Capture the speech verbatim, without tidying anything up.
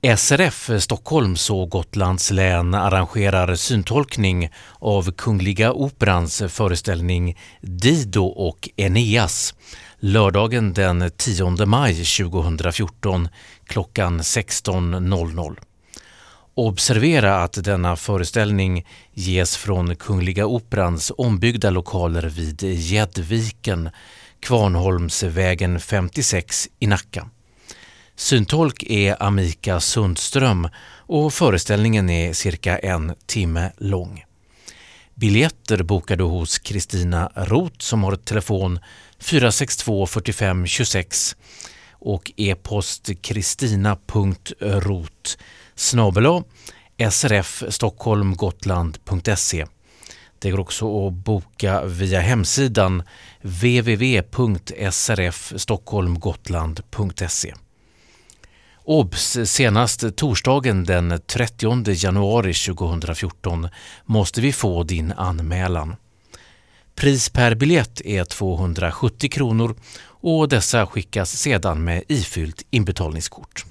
S R F Stockholms och Gotlands län arrangerar syntolkning av Kungliga Operans föreställning Dido och Eneas lördagen den tionde maj tjugohundrafjorton klockan sexton noll noll. Observera att denna föreställning ges från Kungliga Operans ombyggda lokaler vid Gäddviken, Kvarnholmsvägen femtiosex i Nacka. Syntolk är Amika Sundström och föreställningen är cirka en timme lång. Biljetter bokar du hos Kristina Roth som har ett telefon fyra sex två fyrtiofem tjugosex och e-post kristina punkt roth snabel-a srfstockholmgotland.se. Det går också att boka via hemsidan w w w punkt s r f stockholmgotland punkt se. Obs! Senast torsdagen den trettionde januari tjugohundrafjorton måste vi få din anmälan. Pris per biljett är tvåhundrasjuttio kronor och dessa skickas sedan med ifyllt inbetalningskort.